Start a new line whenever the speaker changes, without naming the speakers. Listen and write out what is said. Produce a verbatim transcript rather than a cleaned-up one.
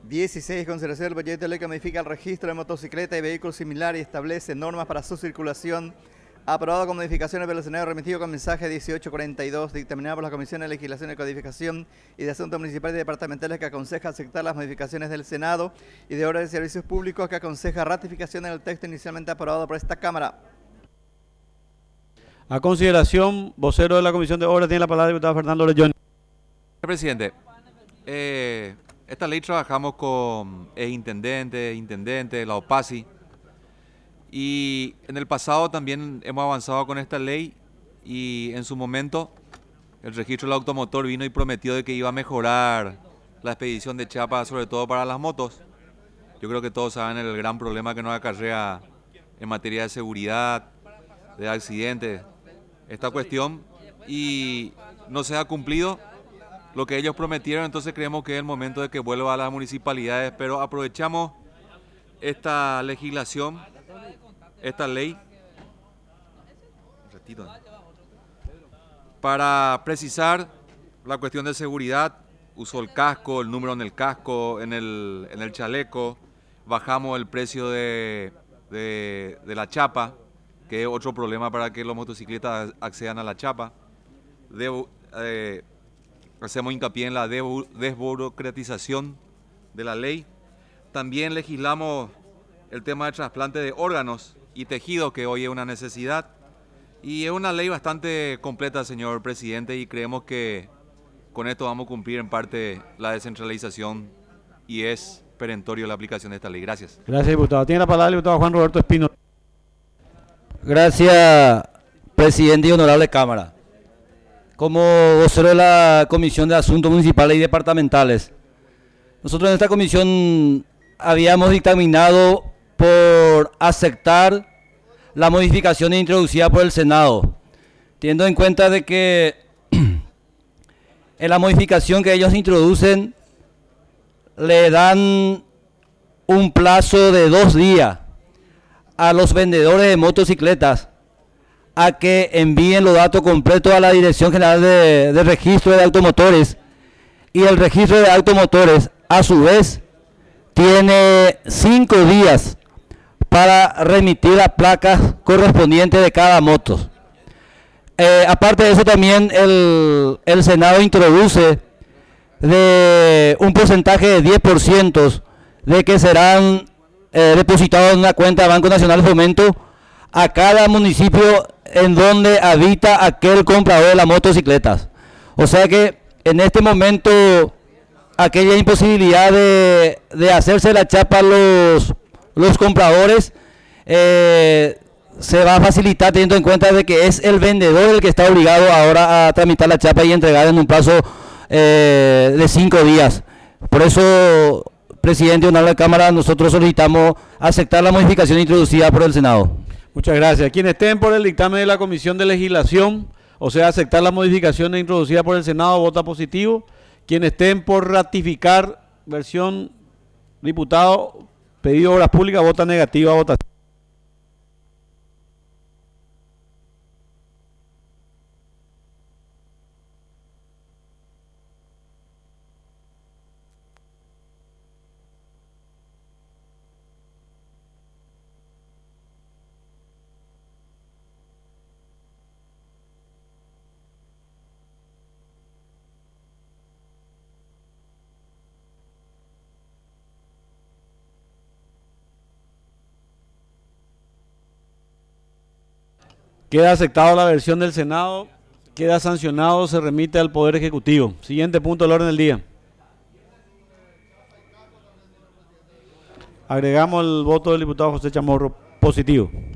dieciséis. Consideración del proyecto de ley que modifica el registro de motocicletas y vehículos similares y establece normas para su circulación. Aprobado con modificaciones por el Senado, remitido con mensaje dieciocho cuarenta y dos, dictaminado por la Comisión de Legislación y Codificación y de Asuntos Municipales y Departamentales, que aconseja aceptar las modificaciones del Senado, y de Obras y Servicios Públicos, que aconseja ratificación en el texto inicialmente aprobado por esta Cámara.
A consideración, vocero de la Comisión de Obras, tiene la palabra el diputado Fernando Leyón.
Señor presidente, eh, esta ley trabajamos con el intendente, intendente, la OPASI, y en el pasado también hemos avanzado con esta ley, y en su momento el registro del automotor vino y prometió de que iba a mejorar la expedición de chapas, sobre todo para las motos. Yo creo que todos saben el gran problema que nos acarrea en materia de seguridad, de accidentes, esta cuestión, y no se ha cumplido lo que ellos prometieron. Entonces creemos que es el momento de que vuelva a las municipalidades, pero aprovechamos esta legislación, esta ley, para precisar la cuestión de seguridad. Uso el casco, el número en el casco, en el, en el chaleco. Bajamos el precio de, de, de la chapa, que es otro problema para que los motociclistas accedan a la chapa. Debo, eh, hacemos hincapié en la desburocratización de la ley. También legislamos el tema de trasplante de órganos y tejidos, que hoy es una necesidad. Y es una ley bastante completa, señor presidente, y creemos que con esto vamos a cumplir en parte la descentralización, y es perentorio la aplicación de esta ley. Gracias.
Gracias, diputado. Tiene la palabra el diputado Juan Roberto Espino.
Gracias, presidente y honorable Cámara. Como vocero de la Comisión de Asuntos Municipales y Departamentales, nosotros en esta comisión habíamos dictaminado por aceptar la modificación introducida por el Senado, teniendo en cuenta de que en la modificación que ellos introducen le dan un plazo de dos días a los vendedores de motocicletas a que envíen los datos completos a la Dirección General de, de Registro de Automotores, y el registro de automotores a su vez tiene cinco días para remitir las placas correspondientes de cada moto. Eh, aparte de eso, también el, el Senado introduce de un porcentaje de diez por ciento de que serán eh, depositados en una cuenta de Banco Nacional de Fomento a cada municipio en donde habita aquel comprador de las motocicletas. O sea que en este momento aquella imposibilidad de, de hacerse la chapa a los, los compradores eh, se va a facilitar, teniendo en cuenta de que es el vendedor el que está obligado ahora a tramitar la chapa y entregar en un plazo eh, de cinco días. Por eso, presidente y honorable de la Cámara, nosotros solicitamos aceptar la modificación introducida por el Senado.
Muchas gracias. Quienes estén por el dictamen de la Comisión de Legislación, o sea, aceptar la modificación introducida por el Senado, vota positivo. Quienes estén por ratificar versión diputado, pedido de obras públicas, vota negativa, votación. Queda aceptada la versión del Senado, queda sancionado, se remite al Poder Ejecutivo. Siguiente punto del orden del día. Agregamos el voto del diputado José Chamorro positivo.